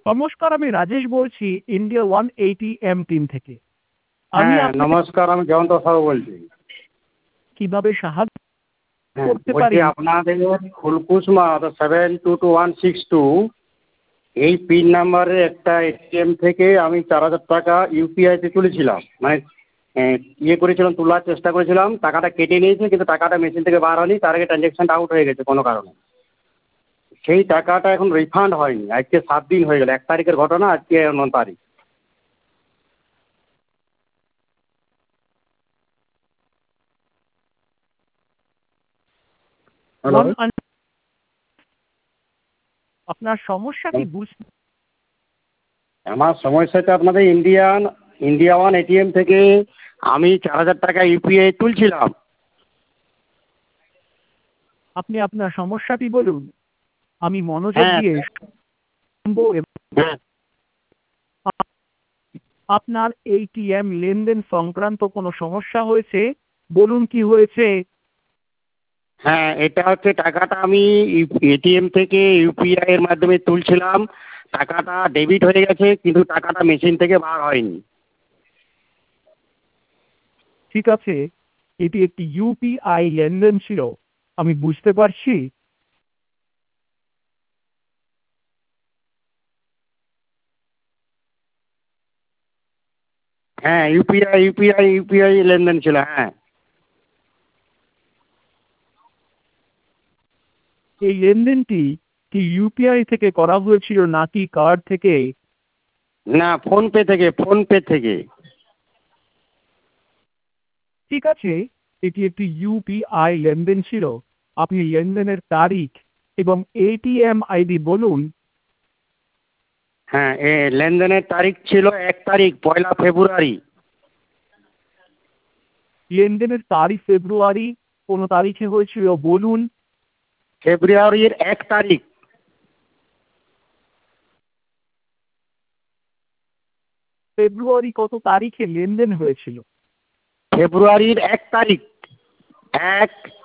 নমস্কার, আমি রাজেশ বলছি ইন্ডিয়া 180M টিম থেকে। আমি হ্যাঁ আপনাকে নমস্কার, আমি জয়ন্ত সাহু বলছি। কিভাবে সাহায্য হ্যাঁ করতে বলছি পারি? আপনাদের ফুলকুসমা 722162 এই পিন নাম্বারে একটা এটিএম থেকে আমি 4,000 টাকা ইউপিআইতে তুলেছিলাম, মানে ইয়ে করেছিলাম, তোলার চেষ্টা করেছিলাম, টাকাটা কেটে নিয়েছে কিন্তু টাকাটা মেশিন থেকে বার হয়নি, তার আগে ট্রানজ্যাকশানটা আউট হয়ে গেছে কোনো কারণে। সেই টাকাটা এখন রিফান্ড হয়নি, আজকে 7 দিন হয়ে গেল, 1 তারিখের ঘটনা, আজকে 9 তারিখ। হ্যালো। ওয়ান আপনার সমস্যা কি বুঝতে? আমার সমস্যাটা আপনাদের ইন্ডিয়া 1 থেকে আমি 4,000 টাকা ইউপিআই তুলছিলাম। আপনি আপনার সমস্যাটি বলুন, আমি মনোযোগ হ্যাঁ দিয়ে শুনবো এবং হ্যাঁ আপনার এটিএম লেনদেন সংক্রান্ত কোনো সমস্যা হয়েছে, বলুন কি হয়েছে। হ্যাঁ, এটা হচ্ছে টাকাটা আমি এটিএম থেকে ইউপিআই এর মাধ্যমে তুলছিলাম, টাকাটা ডেবিট হয়ে গেছে কিন্তু টাকাটা মেশিন থেকে বার হয়নি। ঠিক আছে, এটি একটি ইউপিআই লেনদেন ছিল, আমি বুঝতে পারছি। হ্যাঁ ইউপিআই লেনদেন ছিল, হ্যাঁ। এই লেনদেনটি কি ইউপিআই থেকে করা হয়েছিল নাকি কার্ড থেকে? না, ফোনপে থেকে। ঠিক আছে, এটি একটি ইউপিআই লেনদেন ছিল। আপনি লেনদেনের তারিখ এবং এটিএম আইডি বলুন। হ্যাঁ, লেনদেনের তারিখ ছিল 1 তারিখ, 1 ফেব্রুয়ারি। লেনদেনের তারিখ ফেব্রুয়ারি কোন তারিখে হয়েছিল বলুন। ফেব্রুয়ারির 1 তারিখ। ফেব্রুয়ারি কত তারিখে লেনদেন হয়েছিল? ফেব্রুয়ারির 1 তারিখ, 1